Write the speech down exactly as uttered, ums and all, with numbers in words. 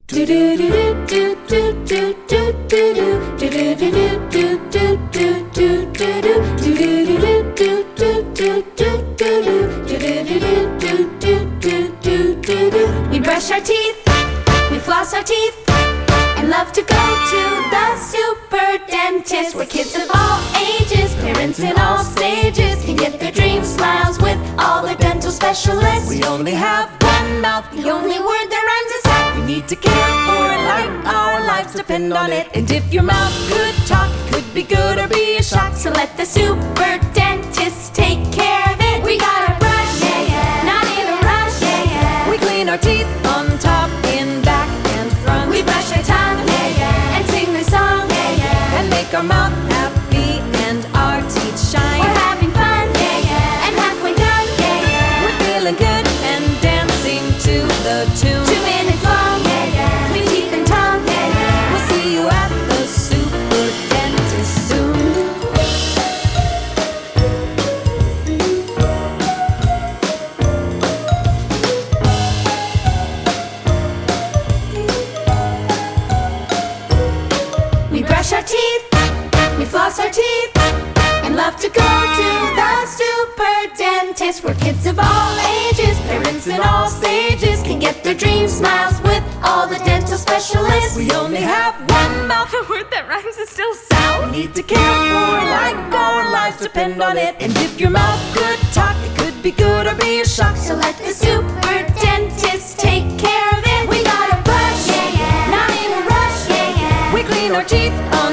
We brush our teeth, we floss our teeth, and love to go to the super dentist, where kids of all ages, parents in all stages, can get their dream smiles with all their dental specialists. We only have one mouth, the only word that rhymes is hat. we need to care for it like our lives depend on it. And if your mouth could talk, it could be good or be a shock. So let the super dentist take care of it. We gotta brush, yeah, yeah, not in a rush, yeah, yeah. We clean our teeth on top, in, back, and front. We brush our tongue, yeah, yeah, and sing the song, yeah, yeah. And make our mouth happy and our teeth shine. We're having fun, yeah, yeah, and halfway done, yeah, yeah. We're feeling good and dancing to the tune. Two minutes long, yeah, yeah, clean teeth and tongue, yeah, yeah. We'll see you at the super dentist soon. We brush our teeth, we floss our teeth, and love to go to the super dentist, where kids of all ages, parents in all stages, can get their dream smiles with all the dental specialists. We only have one mouth, The word that rhymes is still sound. we need to care for it like our lives depend on it. And if your mouth could talk, it could be good or be a shock. So let the super dentist take care of it. We gotta brush, yeah, yeah, not in a rush, yeah, yeah. We clean our teeth on